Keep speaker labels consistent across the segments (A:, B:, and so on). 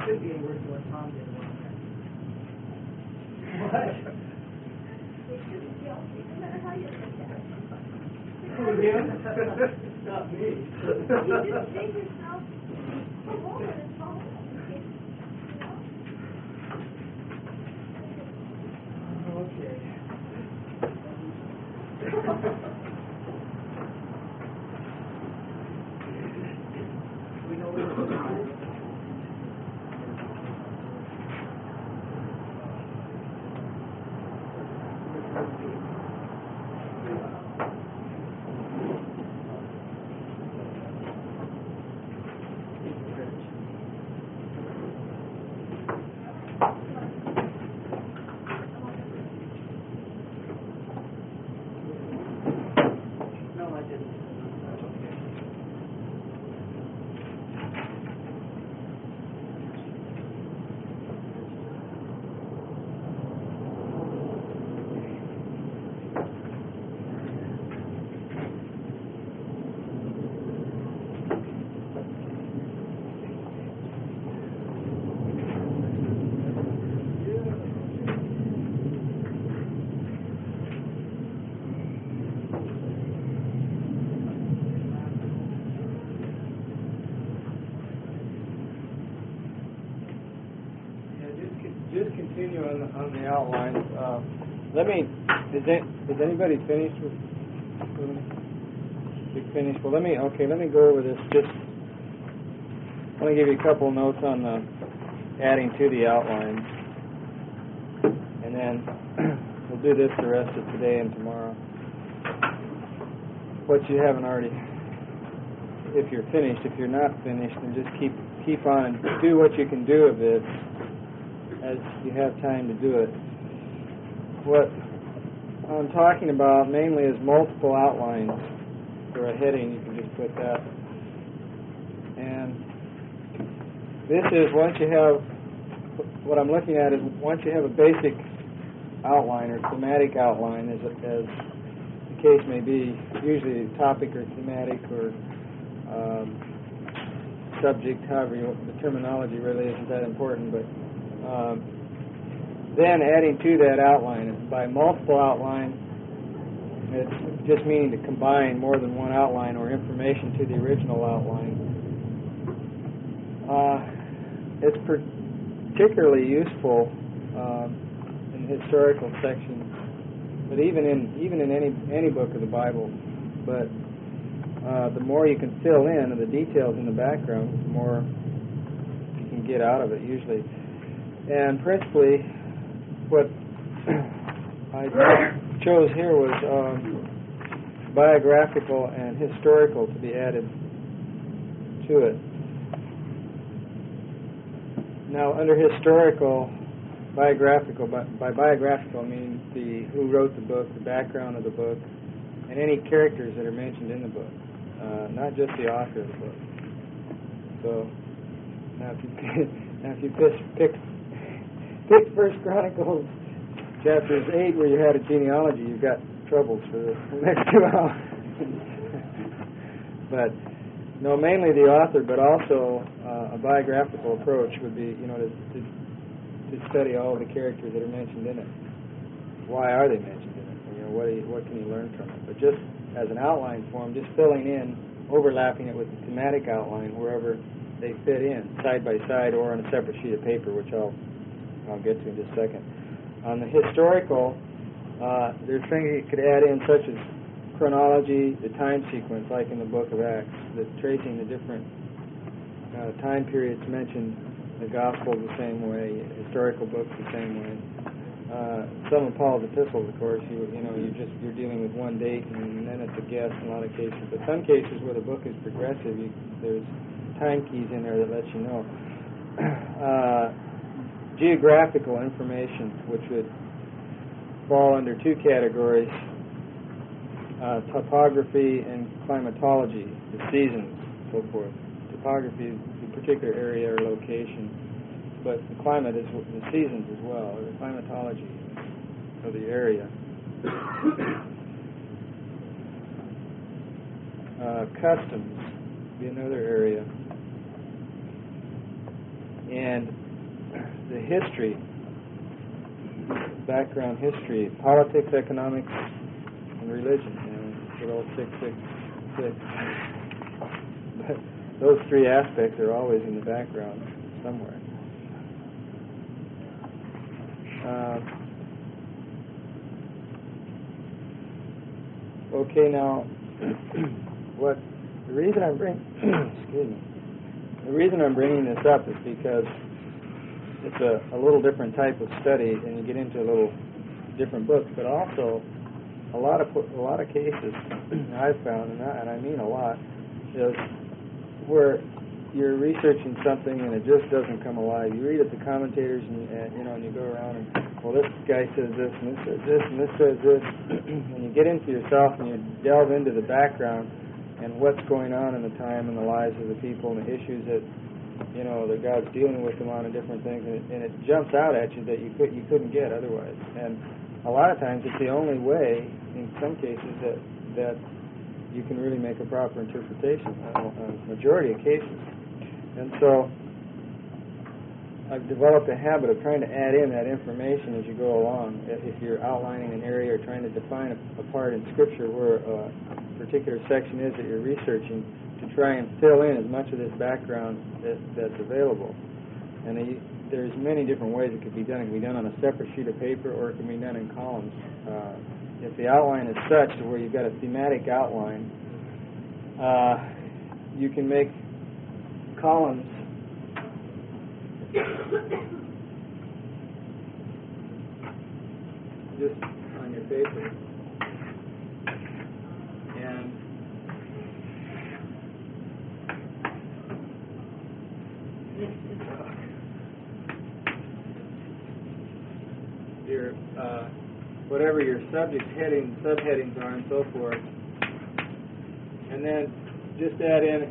A: should be worth what Tom did one time. What?
B: They shouldn't be healthy, no matter how you look at it.
A: Who, him? Not me.
B: You just dig yourself a hole and fall in.
A: Okay. We know where to go. No, I didn't. That's okay.
C: Just continue on the outlines. Is anybody finished with you finished? Well, let me go over this. Just I want to give you a couple notes on the adding to the outlines, and then we'll do this the rest of today and tomorrow. What you haven't already, if you're finished. If you're not finished, then just keep on and do what you can do of this as you have time to do it. What I'm talking about mainly is multiple outlines. For a heading, you can just put that. And this is once you have, what I'm looking at is once you have a basic outline or thematic outline, as the case may be, usually topic or thematic or subject, however the terminology really isn't that important, but then adding to that outline. By multiple outline, it's just meaning to combine more than one outline or information to the original outline. It's particularly useful in historical sections, but even in any book of the Bible. But the more you can fill in of the details in the background, the more you can get out of it usually. And principally, what I chose here was biographical and historical to be added to it. Now, under historical, biographical, by biographical I mean who wrote the book, the background of the book, and any characters that are mentioned in the book, not just the author of the book. So, now if you pick First Chronicles chapters 8 where you had a genealogy, you've got troubles for the next 2 hours. But no, mainly the author, but also a biographical approach would be, to study all of the characters that are mentioned in it. Why are they mentioned in it? What can you learn from it? But just as an outline form, just filling in, overlapping it with the thematic outline wherever they fit in, side by side or on a separate sheet of paper, which I'll get to in just a second. On the historical, there's things you could add in such as chronology, the time sequence, like in the book of Acts, tracing the different time periods mentioned, the Gospels the same way, historical books the same way. Some of Paul's epistles, of course, you're dealing with one date and then it's a guess in a lot of cases. But some cases where the book is progressive, there's time keys in there that let you know. Geographical information, which would fall under 2 categories, topography and climatology, the seasons, so forth. Topography is the particular area or location, but the climate is the seasons as well, or the climatology of the area. Customs would be another area. And history, background history, politics, economics, and religion. Good old 666. But those three aspects are always in the background somewhere. Okay, now the reason I'm bringing this up is because it's a little different type of study, and you get into a little different books, but also a lot of cases I've found, and I mean a lot, is where you're researching something and it just doesn't come alive. You read it, the commentators, and you go around and, well, this guy says this, and this says this, and this says this, and you get into yourself and you delve into the background and what's going on in the time and the lives of the people and the issues that that God's dealing with them on and different things, and it jumps out at you that you couldn't get otherwise. And a lot of times it's the only way, in some cases, that you can really make a proper interpretation, a majority of cases. And so I've developed a habit of trying to add in that information as you go along. If you're outlining an area or trying to define a part in Scripture where a particular section is that you're researching, to try and fill in as much of this background that's available. And there's many different ways it could be done. It can be done on a separate sheet of paper, or it can be done in columns. If the outline is such to where you've got a thematic outline, you can make columns just on your paper. And your whatever your subject heading, subheadings are, and so forth, and then just add in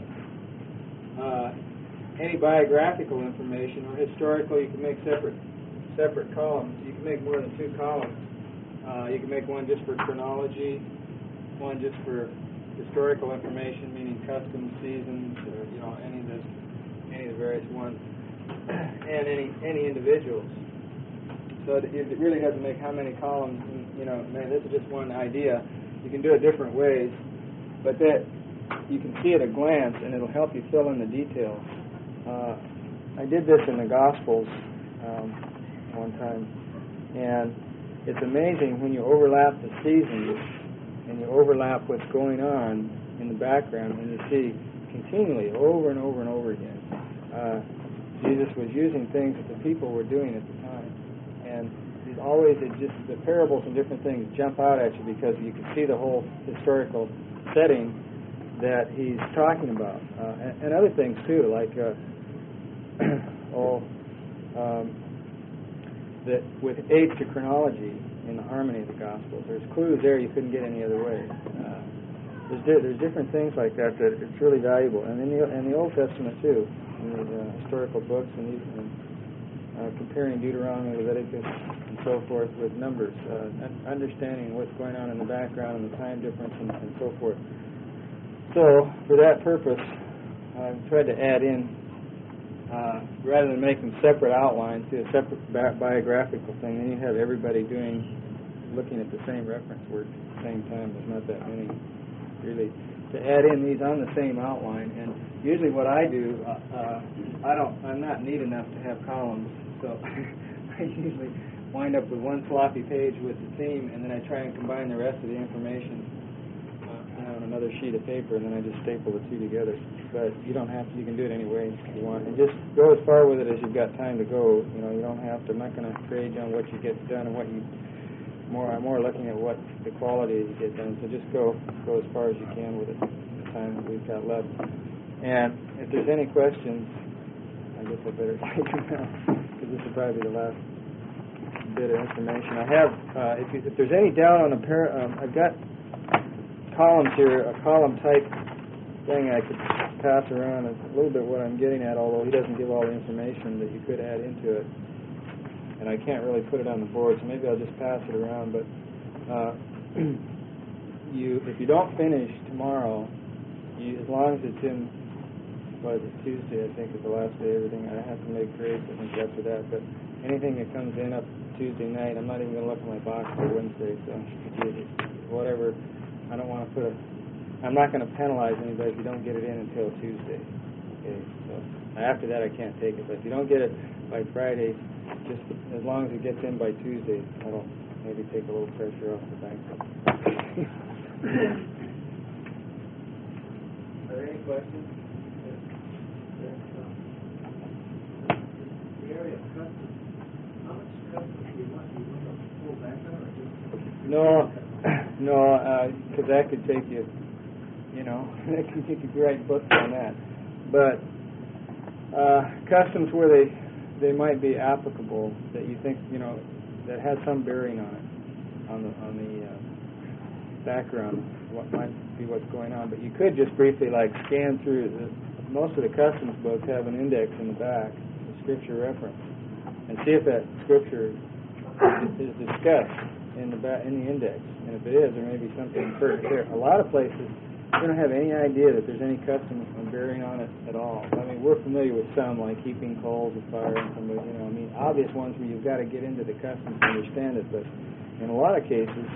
C: any biographical information or historical. You can make separate columns. You can make more than two columns. You can make one just for chronology, one just for historical information, meaning customs, seasons, or any of the various ones, and any individuals. So it really doesn't make how many columns. This is just one idea. You can do it different ways, but that you can see at a glance, and it'll help you fill in the details. I did this in the Gospels one time, and it's amazing when you overlap the seasons and you overlap what's going on in the background, and you see continually over and over and over again. Jesus was using things that the people were doing at the time, and the parables and different things jump out at you because you can see the whole historical setting that he's talking about, and other things too, like that with aids to chronology in the harmony of the Gospels. There's clues there you couldn't get any other way. There's different things like that it's really valuable, and in the Old Testament too, in the historical books, and comparing Deuteronomy, Leviticus, and so forth with Numbers, understanding what's going on in the background and the time difference and so forth. So, for that purpose, I've tried to add in, rather than making separate outlines, to a separate biographical thing. Then you have everybody looking at the same reference work at the same time. There's not that many, really. To add in these on the same outline, and usually what I do, I'm not neat enough to have columns, so I usually wind up with one sloppy page with the theme, and then I try and combine the rest of the information on another sheet of paper, and then I just staple the two together. But you don't have to. You can do it any way you want, and just go as far with it as you've got time to go. You don't have to. I'm not going to grade you on what you get done and what you. I'm more looking at what the quality you get done. So just go as far as you can with it. The time that we've got left. And if there's any questions, I guess I better take them now, because this will probably be the last bit of information I have. If there's any doubt on I've got columns here, a column type thing I could pass around. It's a little bit what I'm getting at, although he doesn't give all the information that you could add into it. And I can't really put it on the board, so maybe I'll just pass it around. But if you don't finish tomorrow, as long as it's in, Tuesday, I think is the last day of everything. I have to make grades, I think, after that. But anything that comes in up Tuesday night, I'm not even going to look at my box for Wednesday, so whatever. I don't want to I'm not going to penalize anybody if you don't get it in until Tuesday. Okay, so after that I can't take it, but if you don't get it by Friday, just as long as it gets in by Tuesday, that'll maybe take a little pressure off the bank. Are there any questions?
A: The area of custom, how much custom do you want? Do you want a full background or just?
C: No, because that could take you, you could write books on that. But customs where they might be applicable, that you think, that has some bearing on it, on the background, what might be what's going on. But you could just briefly scan through. Most of the customs books have an index in the back, a scripture reference, and see if that scripture is discussed in the index. And if it is, there may be something pertinent there. A lot of places, you don't have any idea that there's any custom bearing on it at all. I mean, we're familiar with some, like keeping coals of fire and some, obvious ones where you've got to get into the customs to understand it. But in a lot of cases,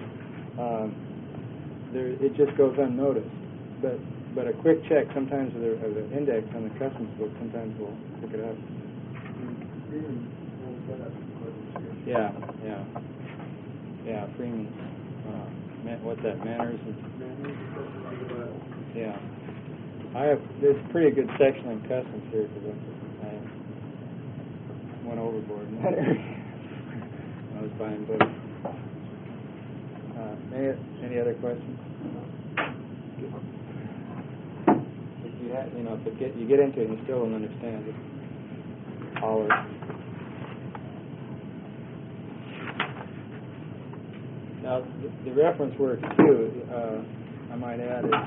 C: it just goes unnoticed. But a quick check sometimes of the index on the customs book sometimes will pick it up. Yeah, Freeman. What's that? Manners. Yeah. There's a pretty good section on customs here because I went overboard in that area when I was buying books. Any other questions? If you get into it and you still don't understand it, holler. Now, the reference works too, I might add, is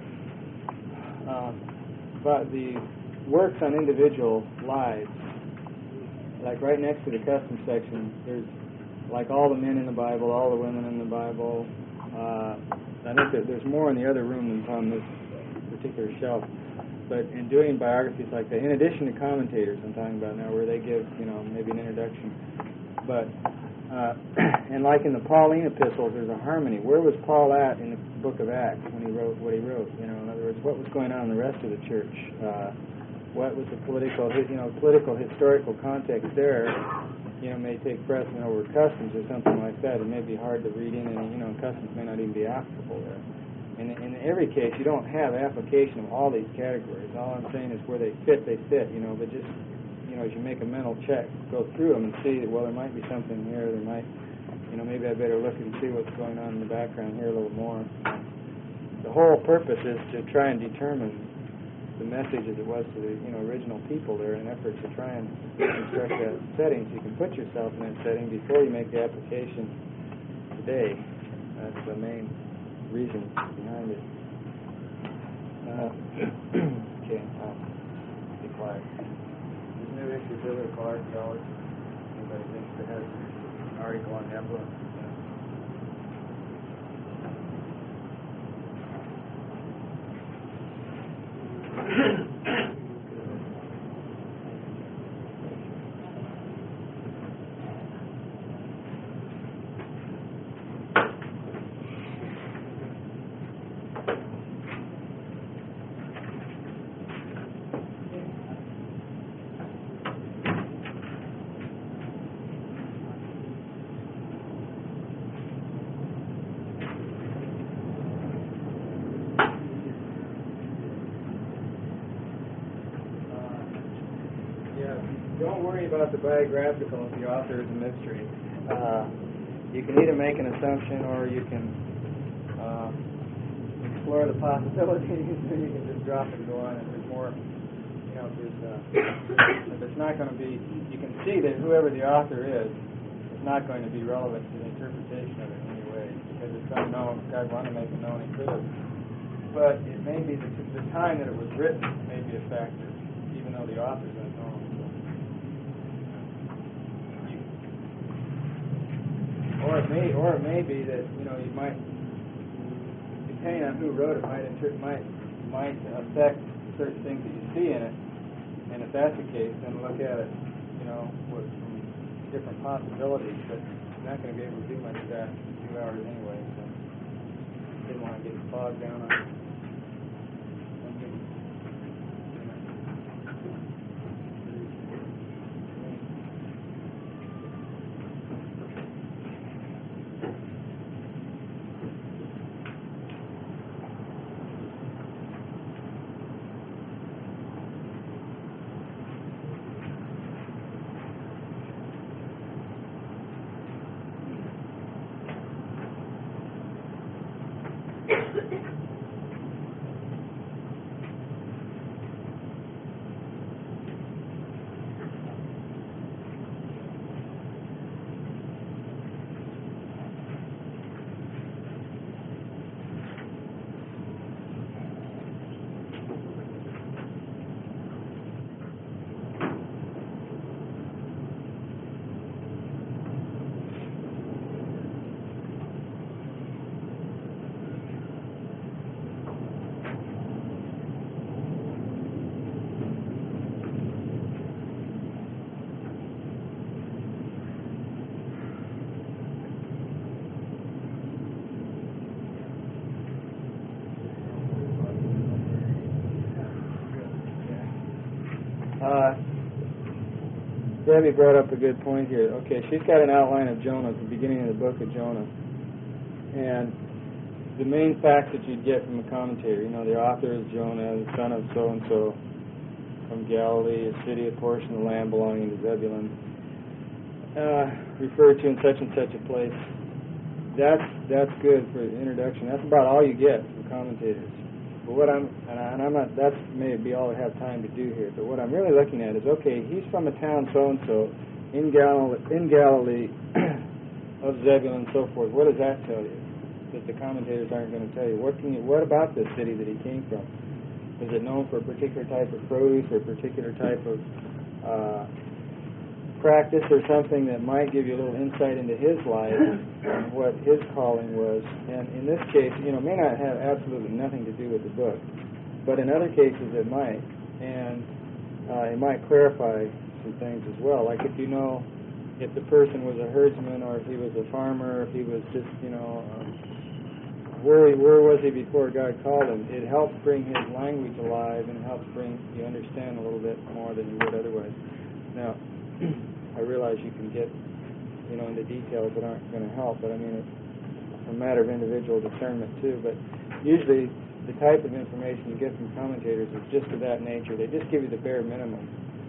C: but the works on individual lives, like right next to the custom section, there's like all the men in the Bible, all the women in the Bible. I think that there's more in the other room than on this particular shelf. But in doing biographies like that, in addition to commentators I'm talking about now, where they give, maybe an introduction. But, and like in the Pauline epistles, there's a harmony. Where was Paul at in the book of Acts when he wrote what he wrote? In other words, what was going on in the rest of the church? What was the political, historical context there? May take precedent over customs or something like that. It may be hard to read in, and, customs may not even be applicable there. And in every case, you don't have application of all these categories. All I'm saying is where they fit, but just, as you make a mental check, go through them and see that, well, there might be something here, there might, maybe I better look and see what's going on in the background here a little more. The whole purpose is to try and determine the message as it was to the, original people there in an effort to try and construct that setting so you can put yourself in that setting before you make the application today. That's the main reason behind it. Okay, I'll be quiet. There's new issue of biblical archaeology. Anybody thinks that has an article on Nebula? Don't worry about the biographical if the author is a mystery. You can either make an assumption or you can explore the possibilities, or you can just drop it and go on. If there's more, if it's not going to be, you can see that whoever the author is not going to be relevant to the interpretation of it in any way, because it's unknown. If God wanted to make it known, He could have. But it may be the time that it was written may be a factor, even though the author's unknown. Or it may be that you might, depending on who wrote it, might affect certain things that you see in it. And if that's the case, then look at it, from different possibilities, but I'm not going to be able to do much of that in 2 hours anyway, so didn't want to get bogged down on something. Debbie brought up a good point here. Okay, she's got an outline of Jonah at the beginning of the book of Jonah. And the main facts that you'd get from a commentator, the author is Jonah, the son of so-and-so from Galilee, a city, a portion of the land belonging to Zebulun, referred to in such and such a place. That's good for the introduction. That's about all you get from commentators. But that may be all I have time to do here, but what I'm really looking at is, okay, he's from a town so-and-so in Galilee of Zebulun and so forth. What does that tell you? That the commentators aren't going to tell you. What about this city that he came from? Is it known for a particular type of produce or a particular type of practice or something that might give you a little insight into his life and what his calling was? And in this case, may not have absolutely nothing to do with the book, but in other cases it might, and it might clarify some things as well. Like if if the person was a herdsman or if he was a farmer, if he was just where was he before God called him? It helps bring his language alive and helps bring you understand a little bit more than you would otherwise. Now, I realize you can get, into details that aren't going to help, but I mean, it's a matter of individual discernment too. But usually, the type of information you get from commentators is just of that nature. They just give you the bare minimum,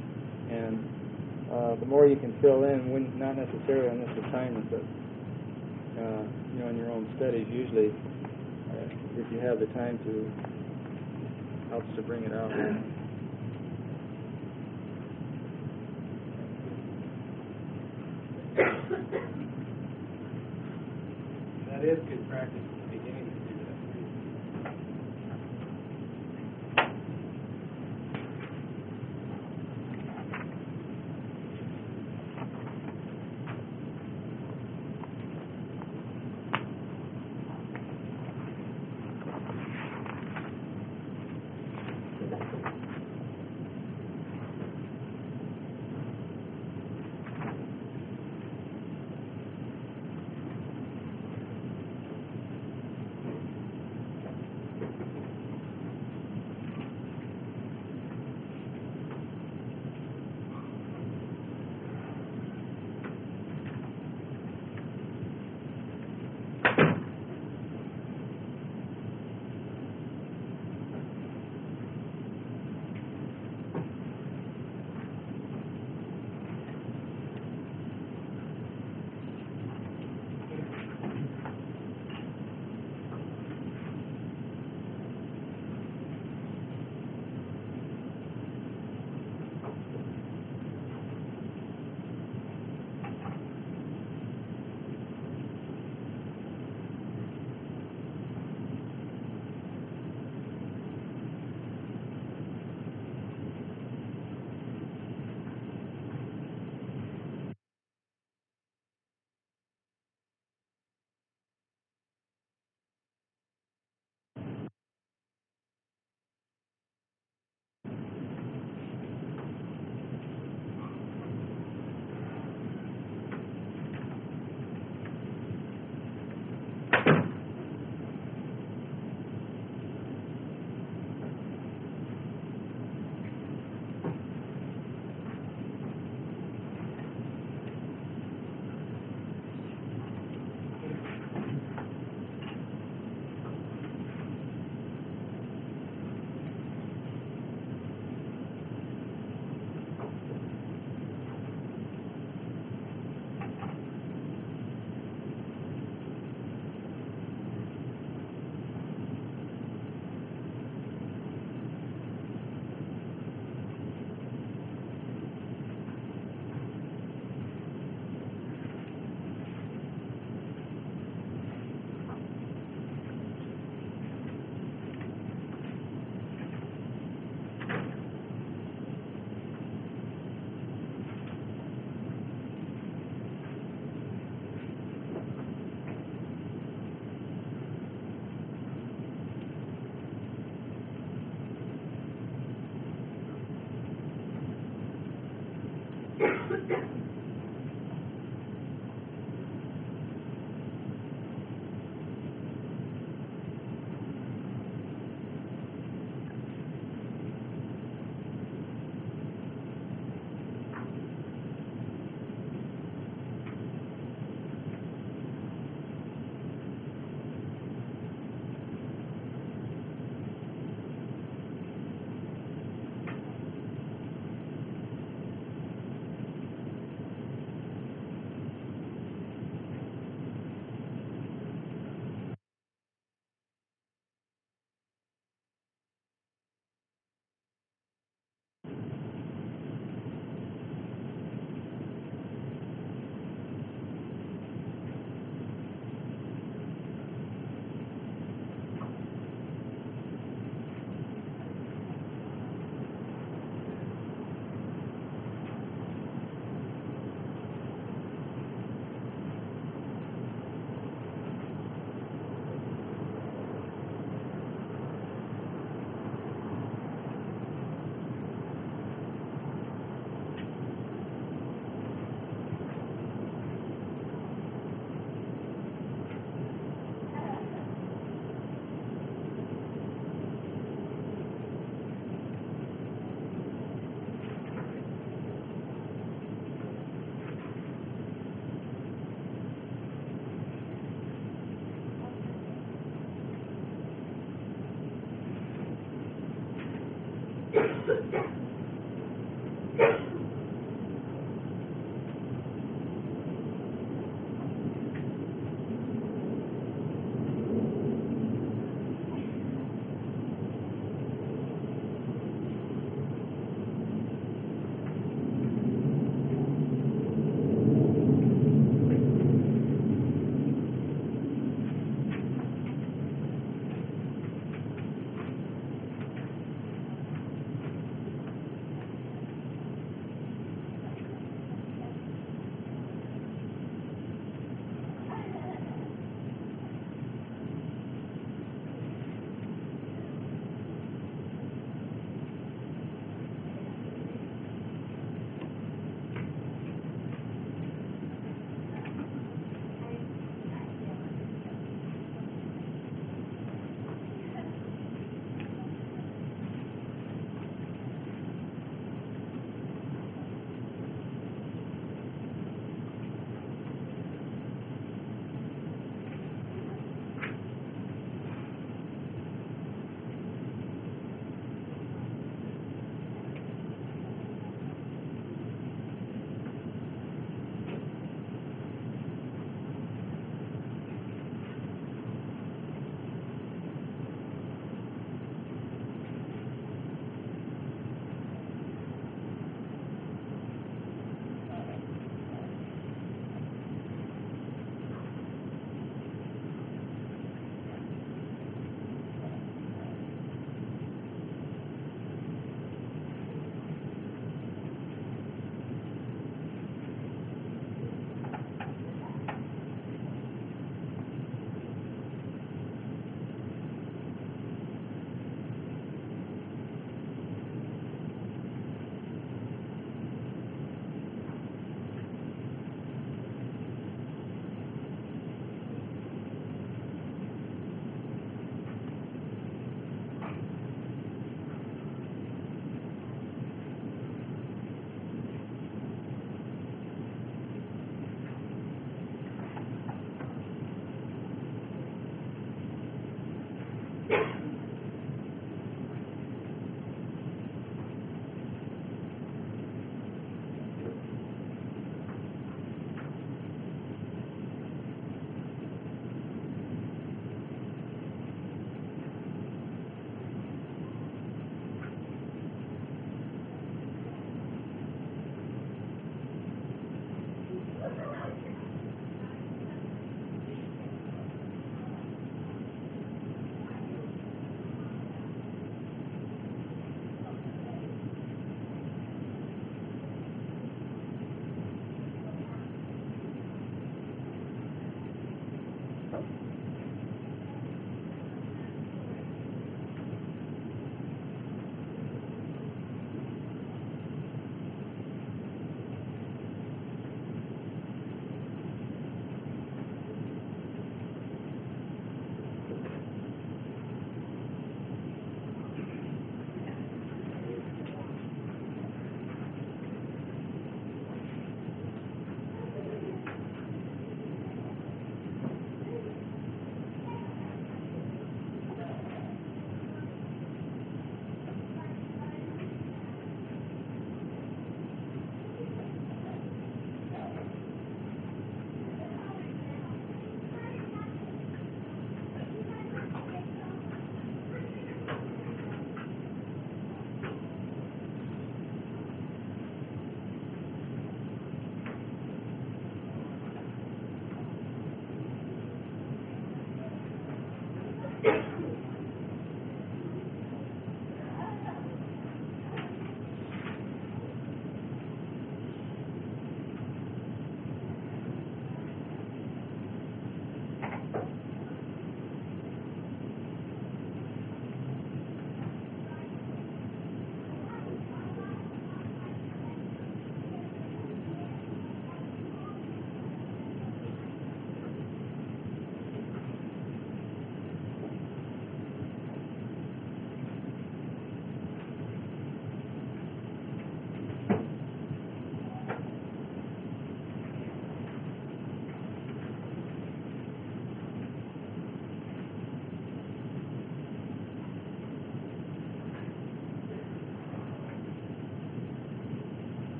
C: and the more you can fill in, not necessarily on this assignment, but in your own studies, usually, if you have the time to, helps to bring it out. That is good practice at the beginning to do that.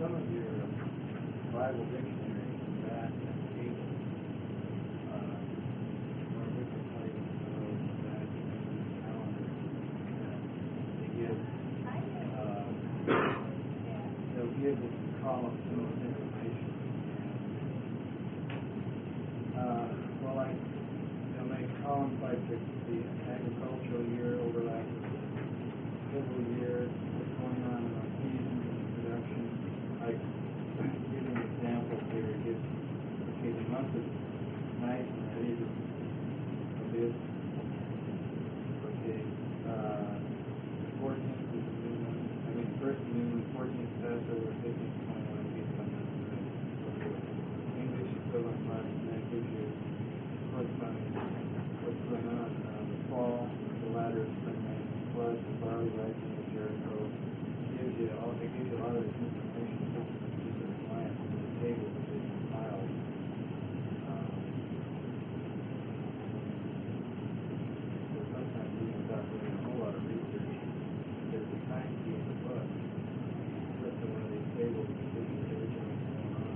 A: some of your Bible dictionaries that table or different places that calendar that they give they'll give the column some of this information. Well, like they'll make columns like the agricultural year overlap with the civil year, what's going on in our seasons and production. Like giving examples here, it gives the month of night and ready to this. Okay, 14th is the new moon. I mean, first new moon, 14th Passover, 15th, 21, feast on the English equivalent month, and that gives you corresponding what's going on. The fall, the latter spring rain, floods, the barley rising of Jericho. It gives you a lot of this information just at a glance in the table that they compiled. So sometimes even without doing a whole lot of research, there's a time key in the book. Flip to one of these tables and see everything that's going on.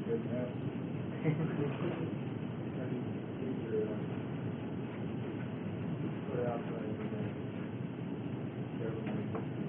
A: good enough. Put out by the government.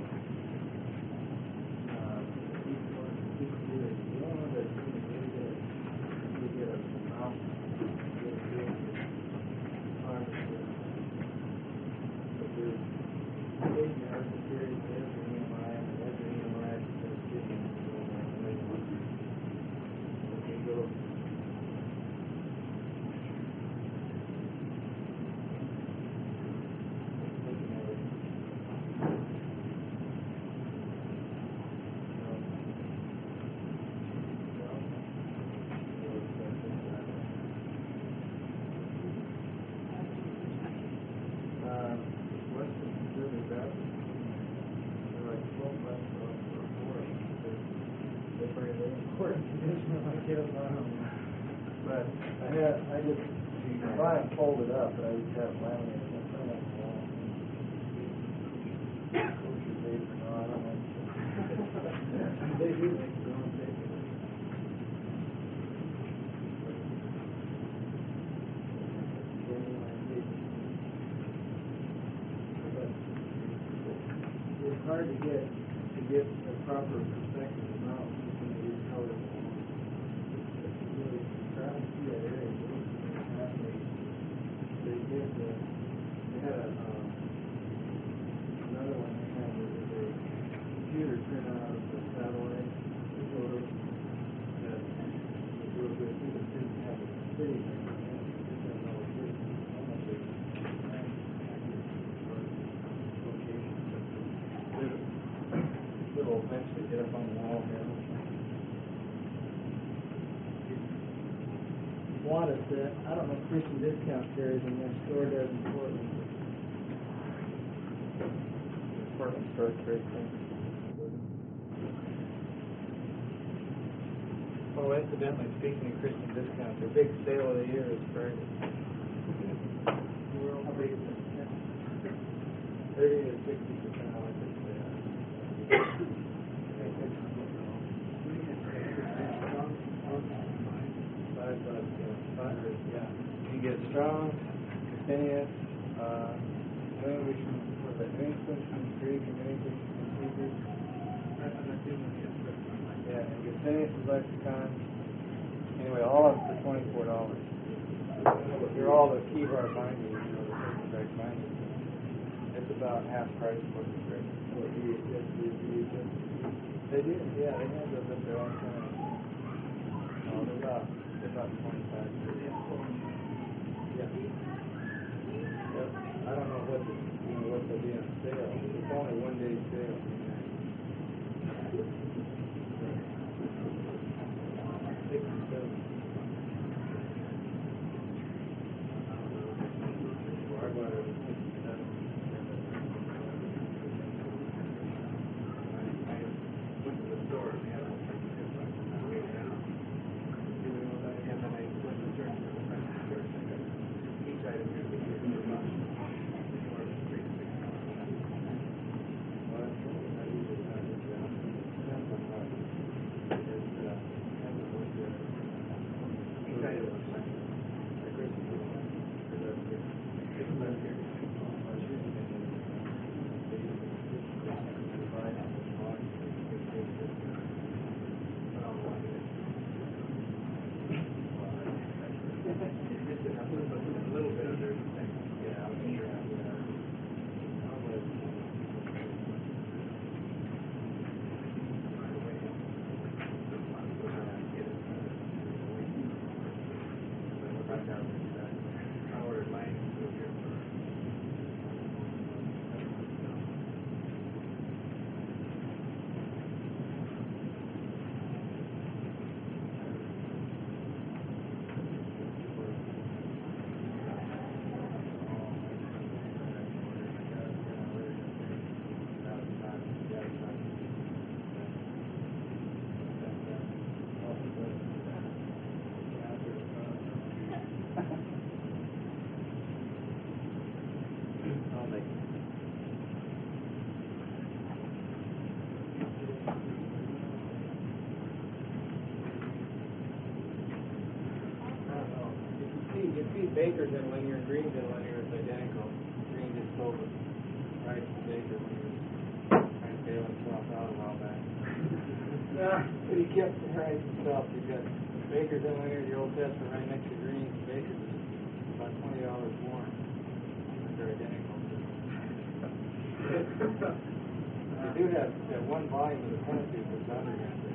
A: But I just, you can buy them folded up, but I just have them laminated. I put them on the wall. No, I don't know. They do make their own paper. It's hard to get the proper perspective of mouse when they use colors. Really try to see that area. They had another one they had was a computer print out of the satellite photos that was real good. It didn't have a city there. It didn't know it did. Almost a location. It'll eventually get up on the wall here. Wanted that. I don't know if Christian Discount carries in their store does in Portland.
C: Portland store trade thing. Oh, incidentally, speaking of Christian Discount, their big sale of the year is Friday.
A: How big is it?
C: 30 to 60% off this sale. Yeah. You get Strong, Phineas, New English, was that New English from Greek and New English from Hebrew? Yeah, and you get Phineas' Lexicon. Anyway, all of them for $24. They're all the Keyvar bindings, you know, the paperback bindings. It's about half price for the great. They do, yeah, they have those up there all the time. Oh, they're about 25. Yeah. Yep. I don't know what they'll be on sale. It's only 1 day sale. 67. I bought it at 67. I went to the store and had all sorts of good stuff. I weighed it down. And then I went to the church for the friend of the church. I got each item here to be $100. Anywhere from $3 to $6. Well, that's cool. Baker's in linear, Green's in linear, it's identical. Green just sold it right to Baker when he was trying to bail himself out a while back. But he kept the right himself. You've got Baker's in linear, the Old Testament right next to Green's. Baker's is about $20 more. They're identical. They do have that one volume of the Pentateuch that's under here, the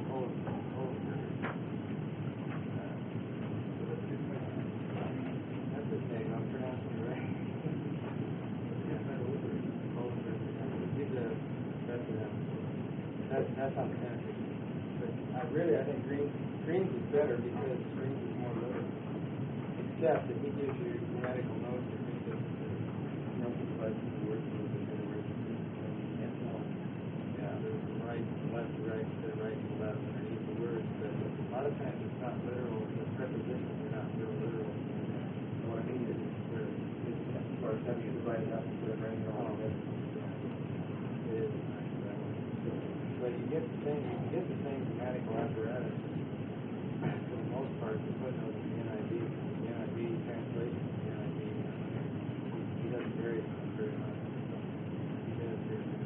C: that's his name, I'm pronouncing it right. That's on the Pentateuch. But I think Green's is better because Green's is more literal. Except that he gives you grammatical notes that Green doesn't do. Emphasizes the words a little bit better. Yeah, there's the right, the left, the right, the right, the left underneath the words. But a lot of times it's not literal. The prepositions are not real literal.
A: What I mean is where it's as far as having it divided up instead of writing it all of it.
C: It is nice that way. But you can get the same grammatical apparatus for the most part. The footnotes in the NIV, the NIV translation, the NIV. He doesn't vary very much. He does very good.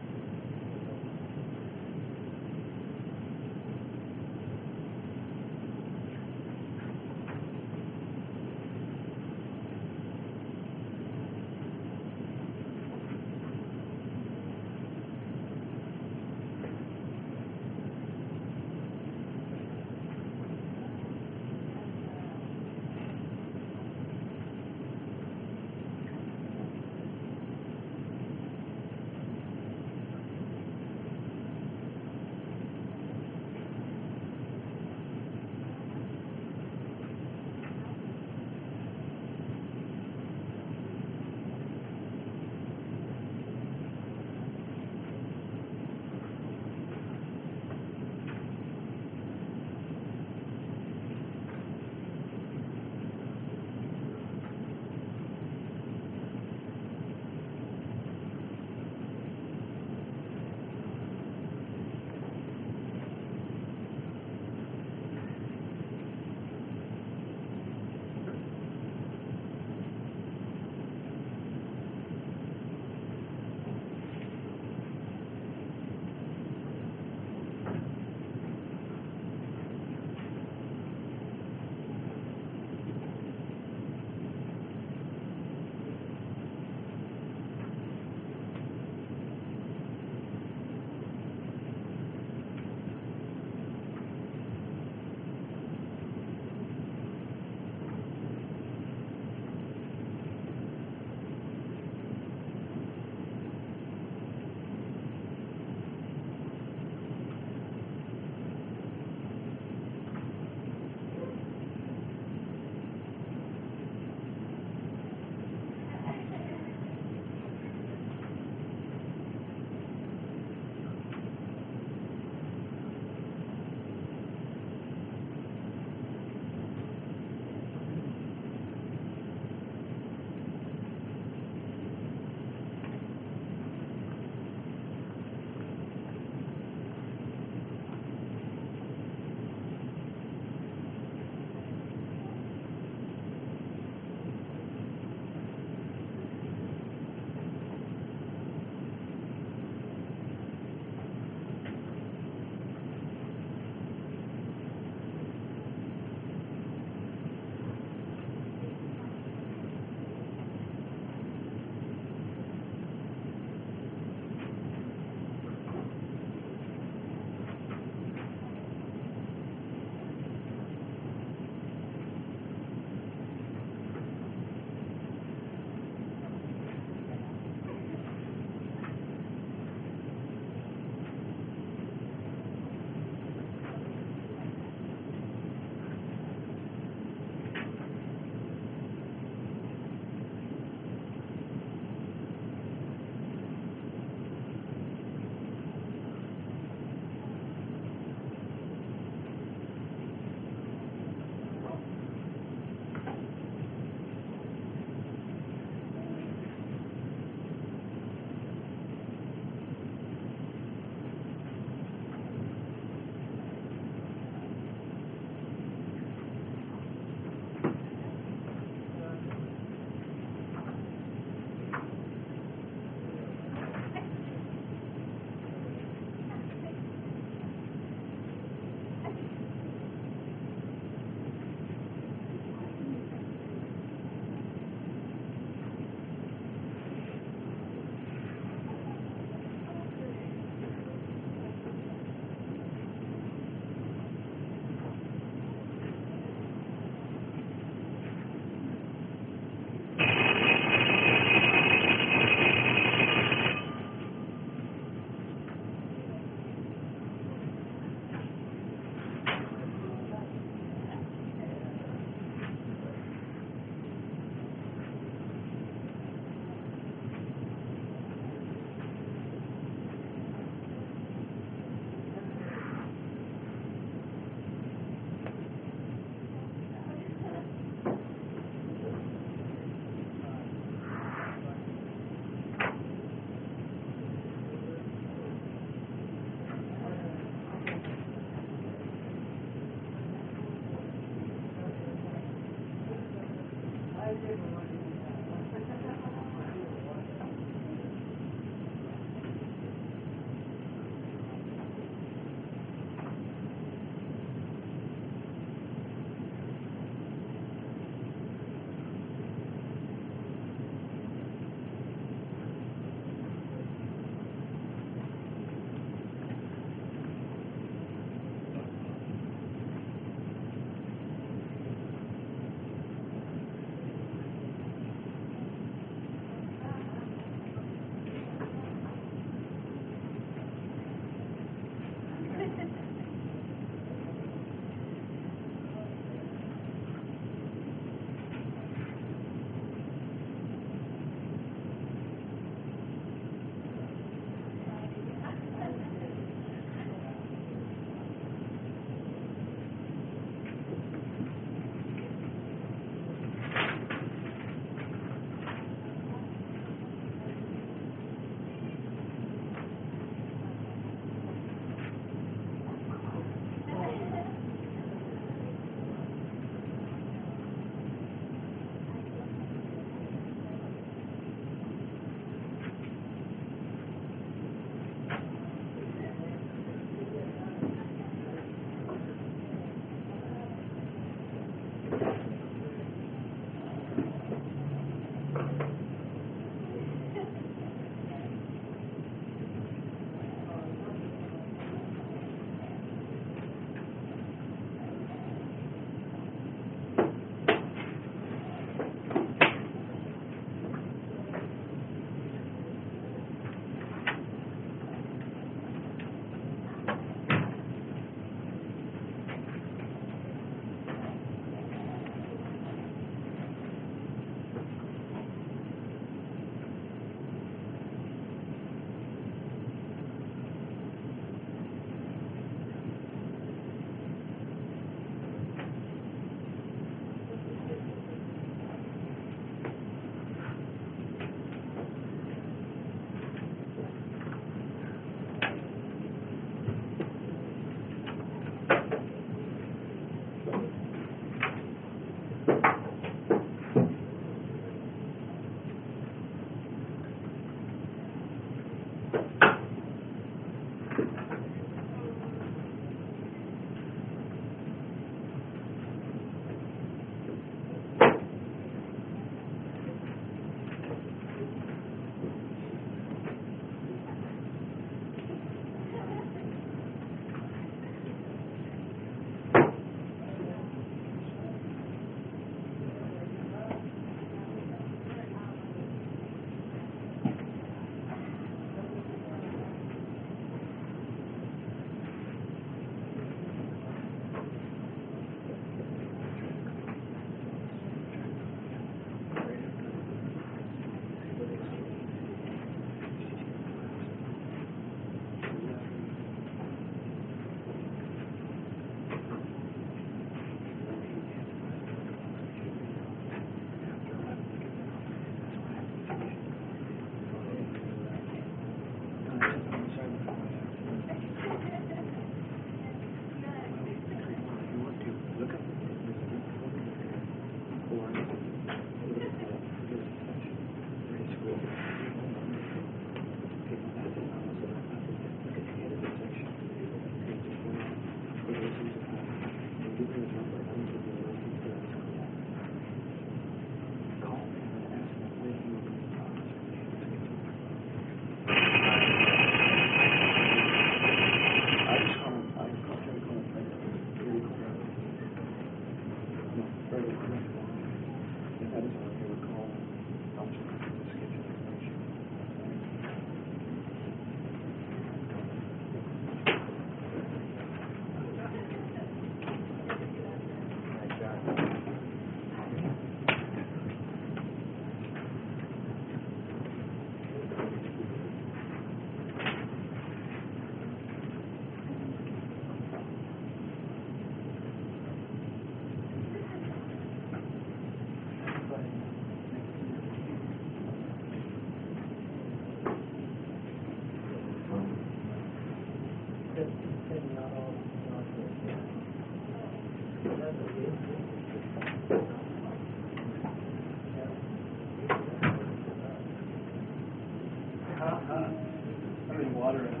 A: How many water in